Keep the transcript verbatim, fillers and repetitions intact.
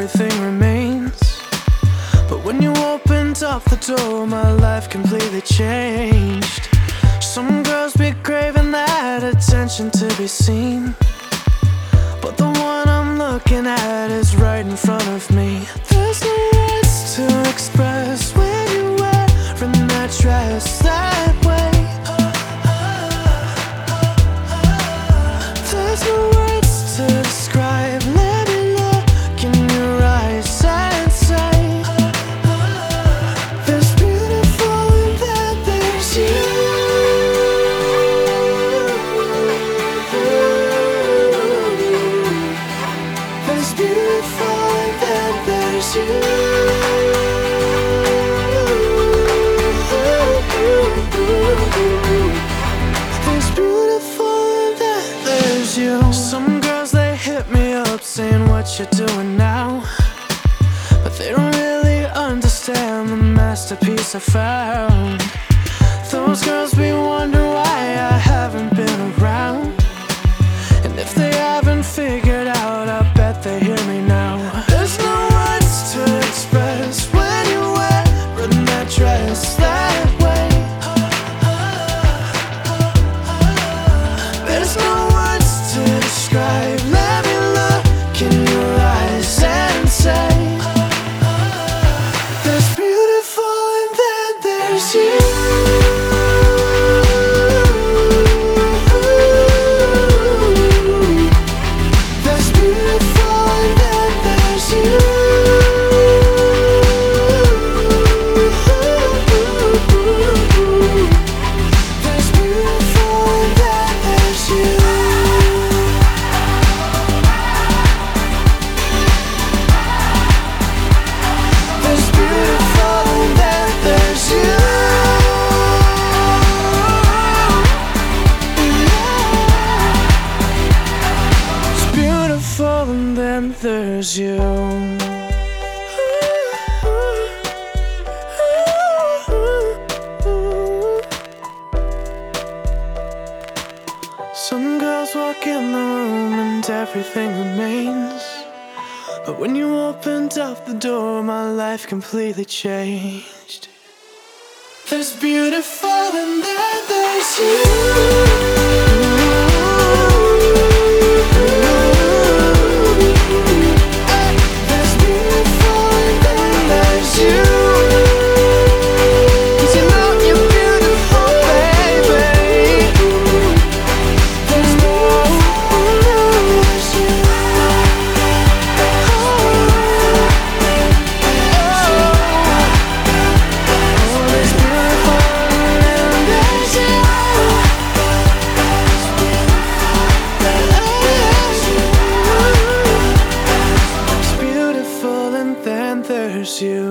everything remains. But when you opened up the door, my life completely changed. Some girls be craving that attention to be seen, but the one I'm looking at is right in front of me. There's no words to express when you're wearing that dress that way. There's no words to describe. Let me look in your eyes and say, there's beautiful and then there's you. There's beautiful and then there's you. There's beautiful and then there's you. Some girls, they hit me up saying what you're doing now, but they don't really understand the masterpiece I found. Those girls be wondering why I haven't been around, and if they haven't figured out, I bet they hear me now. There's no words to express when you're wearing that dress that way. There's no words to describe. Let me look in your eyes and say, there's beautiful and then there's you. There's beautiful and then there's you. There's beautiful and then there's you. There's beautiful and then there's you. It's beautiful and then there's you. Some girls walk in the room and everything remains, but when you opened up the door, my life completely changed. There's beautiful and then there's you. There's beautiful and then there's you. 'Cause you know you're beautiful, baby. There's beautiful and then there's you. There's you.